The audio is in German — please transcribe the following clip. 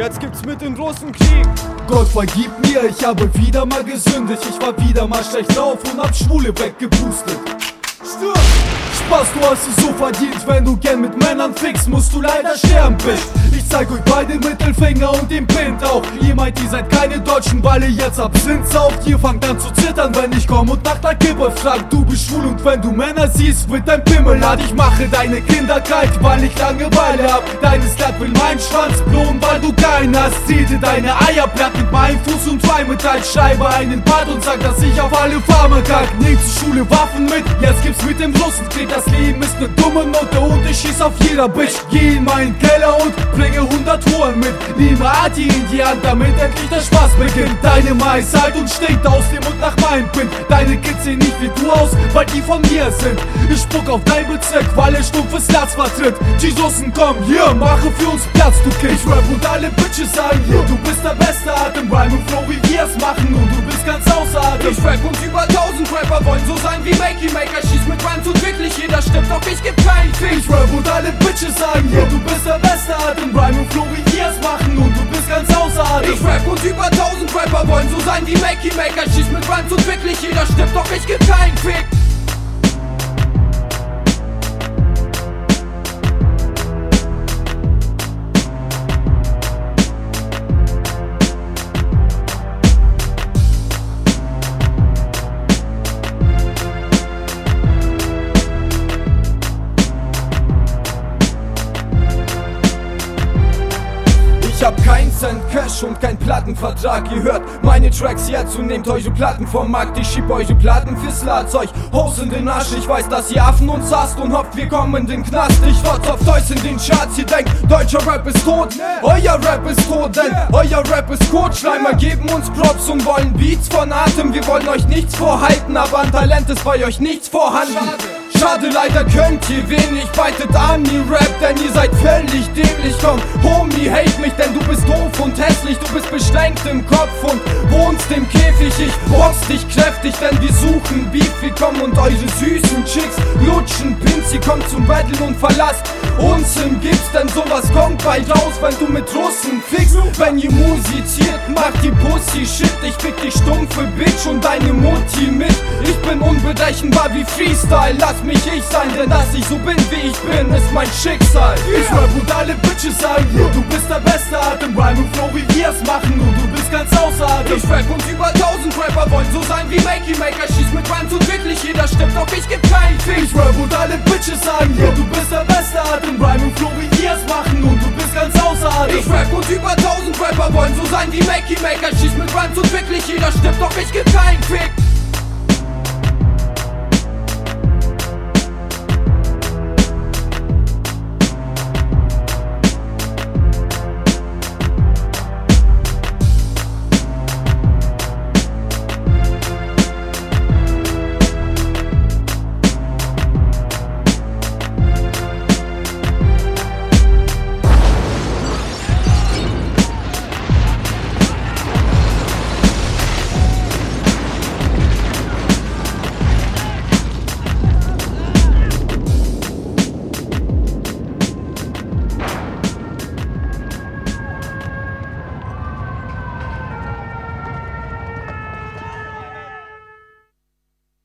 jetzt gibt's mit den Russen Krieg. Gott vergib mir, ich habe wieder mal gesündigt. Ich war wieder mal schlecht drauf und hab Schwule weggepustet. Spaß, du hast es so verdient, wenn du gern mit Männern fickst, musst du leider sterben, Bitch. Ich zeig euch beide Mittelfinger und den Pint auch. Ihr meint, ihr seid keine Deutschen, weil ihr jetzt Absinth sauft. Ihr fangt an zu zittern, wenn ich komm und nach der Kippe frag. Du bist schwul und wenn du Männer siehst, wird dein Pimmel hart. Ich mache deine Kinder kalt, weil ich Langeweile hab. Deines Glatt will mein Schwanz bloßen, weil du keinen hast. Zieh dir deine Eier platt mit meinem Fuß und Metall. Schreibe einen Part und sag, dass ich auf alle Farmer kack. Nehm zur Schule Waffen mit, jetzt gibt's mit dem Russenkrieg. Das Leben ist ne dumme Note und ich schieß auf jeder Bitch. Geh in meinen Keller und bringe 100 Huren mit. Nehme Ati in die Hand, damit endlich der Spaß beginnt. Deine Mais halt und stinkt aus dem Mund nach meinem Pin. Deine Kids sehen nicht wie du aus, weil die von mir sind. Ich spuck auf dein Bezirk, weil er stumpfes Herz vertritt. Jesusen, komm hier, mache für uns Platz, du Kind. Ich rap und alle Bitches sagen hier, du bist der beste Atem. Rhyme und Flow, wie wir es machen und du bist ganz außer Atem. Ich rap und über 1000 Rapper wollen so sein wie Makey Maker. Schieß mit Rhymes und wirklich jeder stimmt, doch ich geb keinen Fick. Ich rap und alle Bitches sagen hier, du bist der beste Atem. Rhyme und Flow, wie wir es machen und du bist ganz außer Atem. Ich rap und über 1000 Rapper wollen so sein wie Makey Maker. Schieß mit Rhymes und wirklich jeder stimmt, doch ich geb keinen Fick. Ich hab keinen Cent Cash und kein Plattenvertrag. Ihr hört meine Tracks jetzt und nehmt eure Platten vom Markt. Ich schieb eure Platten fürs Ladzeug, Hose in den Arsch. Ich weiß, dass ihr Affen uns hasst und hofft, wir kommen in den Knast. Ich rotz auf Deutsch in den Charts. Ihr denkt, deutscher Rap ist tot. Euer Rap ist tot, denn euer Rap ist Kotschleimer geben uns Props und wollen Beats von Atem. Wir wollen euch nichts vorhalten, aber an Talent ist bei euch nichts vorhanden. Schade, leider könnt ihr wenig, beitet an, ihr Rap, denn ihr seid völlig dämlich. Komm, Homie, hate mich, denn du bist doof und hässlich. Du bist beschränkt im Kopf und wohnst im Käfig. Ich box dich kräftig, denn wir suchen Beef. Wir kommen und eure süßen Chicks lutschen Pins. Ihr kommt zum Battle und verlasst uns im Gips, denn sowas kommt bald raus, wenn du mit Russen fickst. Wenn ihr musiziert, macht die Pussy Shit. Ich fick dich stumpfe Bitch und deine Mutti mit. Ich bin unberechenbar wie Freestyle, lass mich ich sein, denn dass ich so bin wie ich bin, ist mein Schicksal. Ich rap und alle Bitches sagen hier, du bist der beste Atem. Rhyme und Flow, wie wir es machen und du bist ganz außer Atem. Ich rap und über 1000 Rapper wollen so sein wie Makey Maker. Schieß mit Rhymes und wirklich jeder stimmt, doch ich geb keinen Fick. Ich rap und alle Bitches sagen hier, du bist der beste Atem. Rhyme und Flow, wie wir es machen und du bist ganz außer Atem. Ich rap und über 1000 Rapper wollen so sein wie Makey Maker. Schieß mit Rhymes und wirklich jeder stimmt, doch ich geb keinen Fick.